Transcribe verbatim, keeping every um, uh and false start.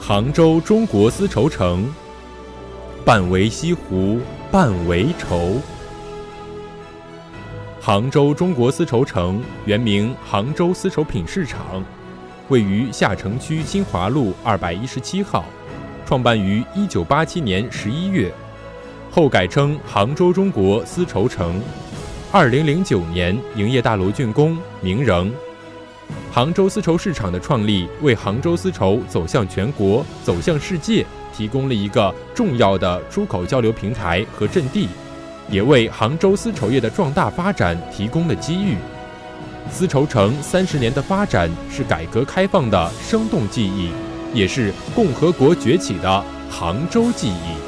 杭州中国丝绸城，半为西湖，半为绸。杭州中国丝绸城原名杭州丝绸品市场，位于下城区新华路二百一十七号，创办于一九八七年十一月，后改称杭州中国丝绸城。二零零九年营业大楼竣工，名仍。杭州丝绸市场的创立，为杭州丝绸走向全国、走向世界提供了一个重要的出口交流平台和阵地，也为杭州丝绸业的壮大发展提供了机遇。丝绸城三十年的发展是改革开放的生动记忆，也是共和国崛起的杭州记忆。